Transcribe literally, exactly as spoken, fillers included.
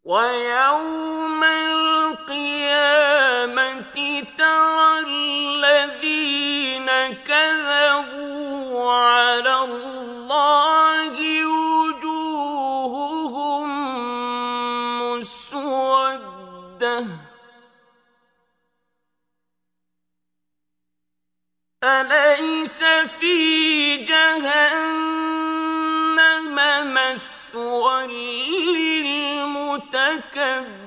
ويوم القيامة ترى الذين كذبوا على الله وجوههم مسودة أليس في جهنم مثوى للمتكبرين